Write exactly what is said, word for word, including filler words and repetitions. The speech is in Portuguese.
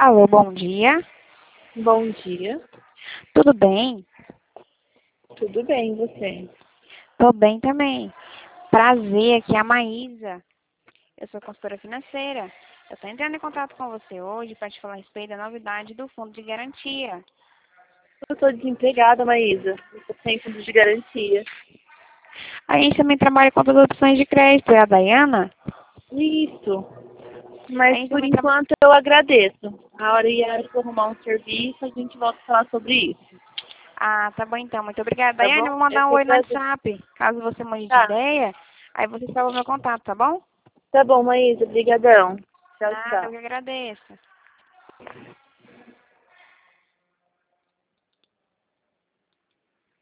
Alô, bom dia. Bom dia. Tudo bem? Tudo bem, e você? Tô bem também. Prazer, aqui é a Maísa. Eu sou consultora financeira. Eu tô entrando em contato com você hoje para te falar a respeito da novidade do fundo de garantia. Eu estou desempregada, Maísa. Estou sem fundo de garantia. A gente também trabalha com todas as opções de crédito. É a Dayana? Isso. A Mas gente por também trabalha... enquanto eu agradeço. A hora e a hora que eu arrumar um serviço, a gente volta a falar sobre isso. Ah, tá bom então. Muito obrigada. Tá Dayana, bom? eu vou Eu mandar um que oi no agradeço. WhatsApp. Caso você mude de Tá. ideia, aí você salva o meu contato, tá bom? Tá bom, Maísa. Obrigadão. Tchau, Nada, eu tchau. que agradeço.